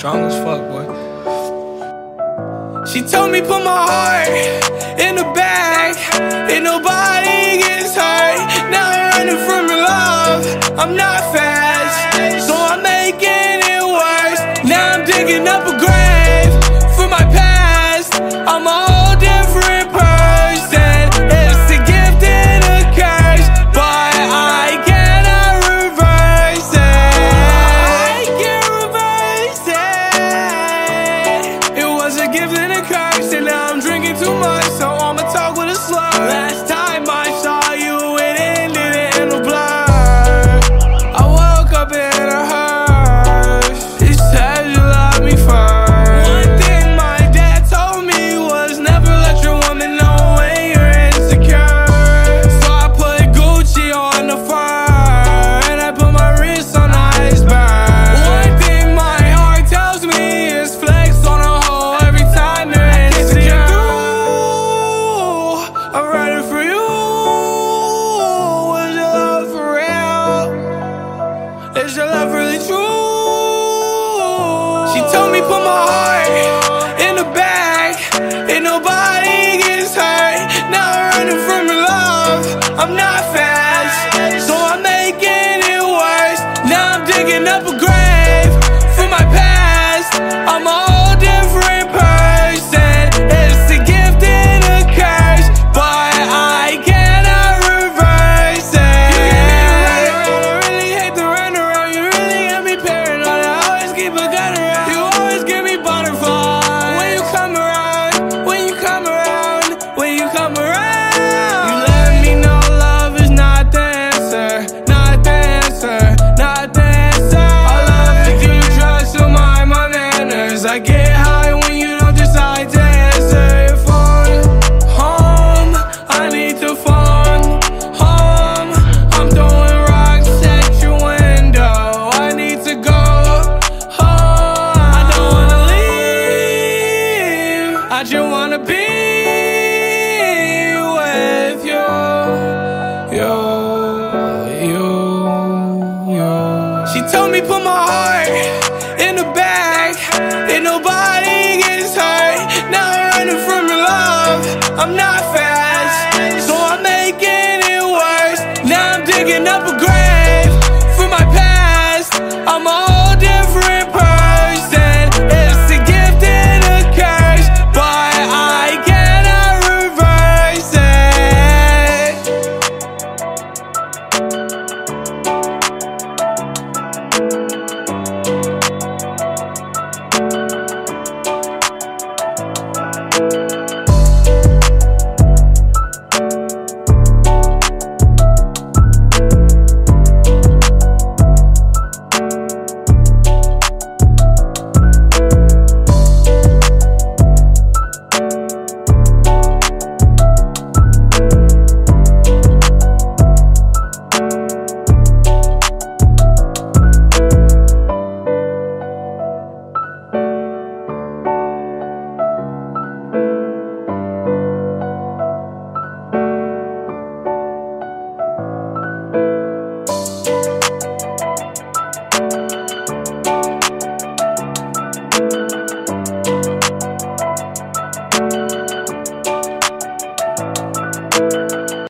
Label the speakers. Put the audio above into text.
Speaker 1: strong as fuck, boy. She told me put my heart in the bag, and nobody gets hurt. Now I'm running from your love, I'm not fast, so I'm making it worse. Now I'm digging up a grave for my past. I'm a whole different person. It's a gift and a curse, but I cannot reverse it. I can't reverse it. It was a gift and a curse, and now I'm drinking too much, so I'ma talk with a slur. Last time I saw you, it ended in a blur. I woke up in a hearse. He said you love me first. One thing my dad told me was never let your woman know when you're insecure. So I put Gucci on the fur, and I put my wrist on the iceberg. One thing my heart tells me is flex on a hoe every time you're insecure. I'm ready for you. Is your love for real? Is your love really true? She told me put my heart in the bag, and nobody gets hurt. Now I'm running from your love, I'm not fast, so I'm making it worse. Now I'm digging up a grave for my past. I'm a whole different person. It's a gift and a curse, but I cannot reverse it. You get me running around, I really hate to run around. You really get me paranoid, I always keep a gun around. You always give me butterflies when you come around, when you come around, when you come around. You let me know love is not the answer, not the answer, not the answer. I love to give you trust to my manners. I get high when you don't decide to answer your phone. Home, I need to phone. Home, I'm throwing rocks at your window. I need to go home. I don't wanna leave, I just wanna be with you. You. She told me put my